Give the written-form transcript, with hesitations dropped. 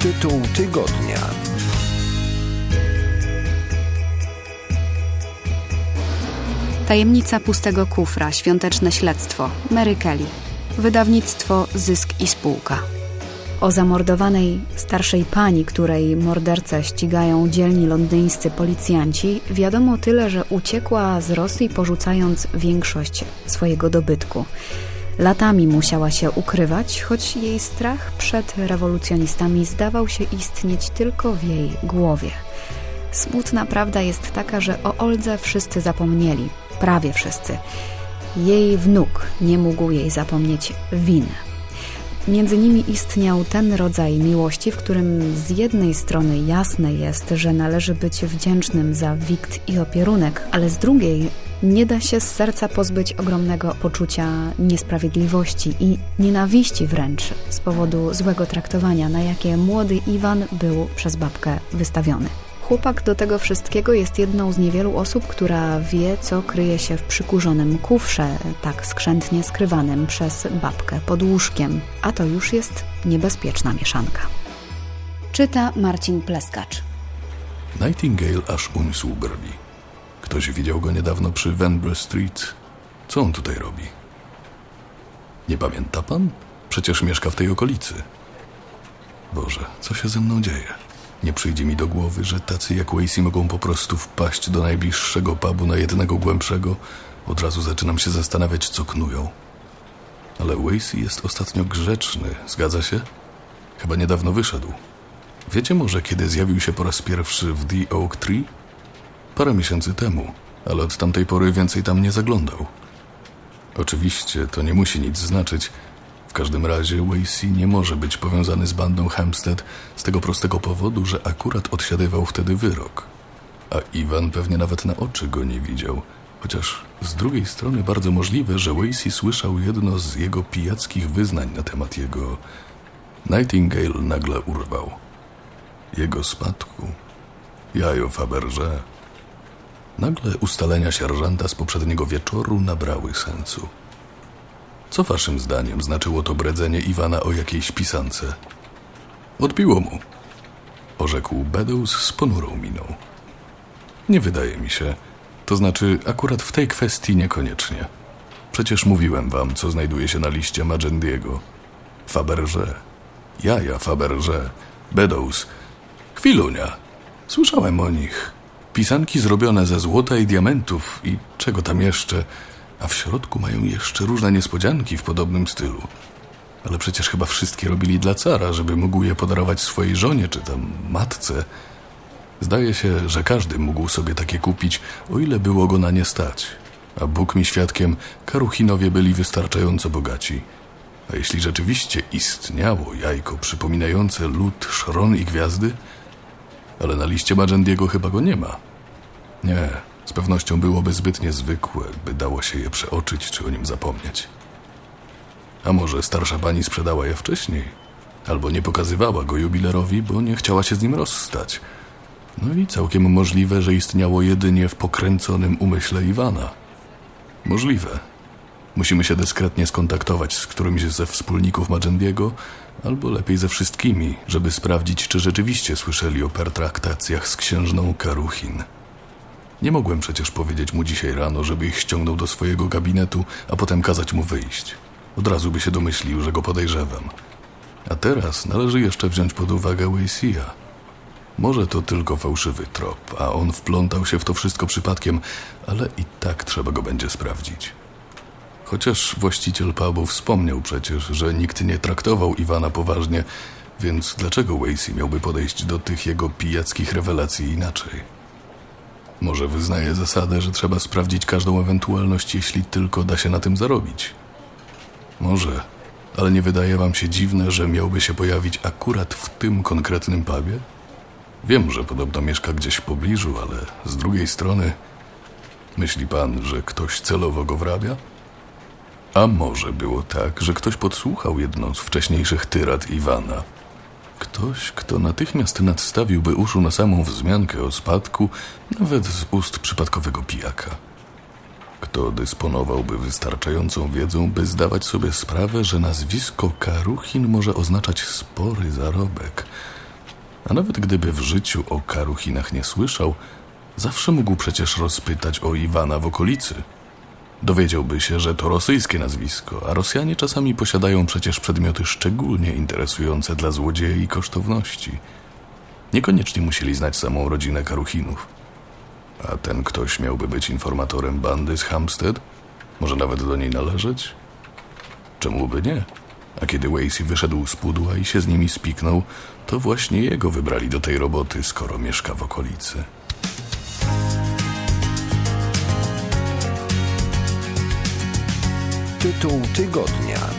Tytuł tygodnia. Tajemnica pustego kufra. Świąteczne śledztwo. Mary Kelly. Wydawnictwo Zysk i Spółka. O zamordowanej starszej pani, której mordercę ścigają dzielni londyńscy policjanci, wiadomo tyle, że uciekła z Rosji, porzucając większość swojego dobytku. Latami musiała się ukrywać, choć jej strach przed rewolucjonistami zdawał się istnieć tylko w jej głowie. Smutna prawda jest taka, że o Oldze wszyscy zapomnieli. Prawie wszyscy. Jej wnuk nie mógł jej zapomnieć winy. Między nimi istniał ten rodzaj miłości, w którym z jednej strony jasne jest, że należy być wdzięcznym za wikt i opierunek, ale z drugiej nie da się z serca pozbyć ogromnego poczucia niesprawiedliwości i nienawiści wręcz z powodu złego traktowania, na jakie młody Iwan był przez babkę wystawiony. Chłopak do tego wszystkiego jest jedną z niewielu osób, która wie, co kryje się w przykurzonym kufrze, tak skrzętnie skrywanym przez babkę pod łóżkiem, a to już jest niebezpieczna mieszanka. Czyta Marcin Pleskacz. Nightingale aż uniósł brwi. Ktoś widział go niedawno przy Vanbrugh Street. Co on tutaj robi? Nie pamięta pan? Przecież mieszka w tej okolicy. Boże, co się ze mną dzieje? Nie przyjdzie mi do głowy, że tacy jak Wasey mogą po prostu wpaść do najbliższego pubu na jednego głębszego. Od razu zaczynam się zastanawiać, co knują. Ale Wasey jest ostatnio grzeczny, zgadza się? Chyba niedawno wyszedł. Wiecie może, kiedy zjawił się po raz pierwszy w The Oak Tree? Parę miesięcy temu, ale od tamtej pory więcej tam nie zaglądał. Oczywiście to nie musi nic znaczyć. W każdym razie Wasey nie może być powiązany z bandą Hampstead z tego prostego powodu, że akurat odsiadywał wtedy wyrok. A Iwan pewnie nawet na oczy go nie widział. Chociaż z drugiej strony bardzo możliwe, że Wasey słyszał jedno z jego pijackich wyznań na temat jego... Nightingale nagle urwał. Jego spadku. Jajo Fabergé. Nagle ustalenia sierżanta z poprzedniego wieczoru nabrały sensu. Co waszym zdaniem znaczyło to bredzenie Iwana o jakiejś pisance? Odbiło mu, orzekł Beddoes z ponurą miną. Nie wydaje mi się. To znaczy, akurat w tej kwestii niekoniecznie. Przecież mówiłem wam, co znajduje się na liście Magendiego. Fabergé. Jaja Fabergé. Beddoes. Chwilunia. Słyszałem o nich. Pisanki zrobione ze złota i diamentów i czego tam jeszcze... A w środku mają jeszcze różne niespodzianki w podobnym stylu. Ale przecież chyba wszystkie robili dla cara, żeby mógł je podarować swojej żonie czy tam matce. Zdaje się, że każdy mógł sobie takie kupić, o ile było go na nie stać. A Bóg mi świadkiem, Karuchinowie byli wystarczająco bogaci. A jeśli rzeczywiście istniało jajko przypominające lód, szron i gwiazdy? Ale na liście Magendiego chyba go nie ma. Nie... Z pewnością byłoby zbyt niezwykłe, by dało się je przeoczyć czy o nim zapomnieć. A może starsza pani sprzedała je wcześniej? Albo nie pokazywała go jubilerowi, bo nie chciała się z nim rozstać. No i całkiem możliwe, że istniało jedynie w pokręconym umyśle Iwana. Możliwe. Musimy się dyskretnie skontaktować z którymś ze wspólników Magendiego, albo lepiej ze wszystkimi, żeby sprawdzić, czy rzeczywiście słyszeli o pertraktacjach z księżną Karuchin. Nie mogłem przecież powiedzieć mu dzisiaj rano, żeby ich ściągnął do swojego gabinetu, a potem kazać mu wyjść. Od razu by się domyślił, że go podejrzewam. A teraz należy jeszcze wziąć pod uwagę Wasey'a. Może to tylko fałszywy trop, a on wplątał się w to wszystko przypadkiem, ale i tak trzeba go będzie sprawdzić. Chociaż właściciel pubu wspomniał przecież, że nikt nie traktował Iwana poważnie, więc dlaczego Wasey miałby podejść do tych jego pijackich rewelacji inaczej? Może wyznaje zasadę, że trzeba sprawdzić każdą ewentualność, jeśli tylko da się na tym zarobić. Może, ale nie wydaje wam się dziwne, że miałby się pojawić akurat w tym konkretnym pubie? Wiem, że podobno mieszka gdzieś w pobliżu, ale z drugiej strony... Myśli pan, że ktoś celowo go wrabia? A może było tak, że ktoś podsłuchał jedną z wcześniejszych tyrad Iwana? Ktoś, kto natychmiast nadstawiłby uszu na samą wzmiankę o spadku, nawet z ust przypadkowego pijaka. Kto dysponowałby wystarczającą wiedzą, by zdawać sobie sprawę, że nazwisko Karuchin może oznaczać spory zarobek, A nawet gdyby w życiu o Karuchinach nie słyszał, zawsze mógł przecież rozpytać o Iwana w okolicy. Dowiedziałby się, że to rosyjskie nazwisko, a Rosjanie czasami posiadają przecież przedmioty szczególnie interesujące dla złodziei i kosztowności. Niekoniecznie musieli znać samą rodzinę Karuchinów. A ten ktoś miałby być informatorem bandy z Hampstead? Może nawet do niej należeć? Czemu by nie? A kiedy Wasey wyszedł z pudła i się z nimi spiknął, to właśnie jego wybrali do tej roboty, skoro mieszka w okolicy. Tytuł tygodnia.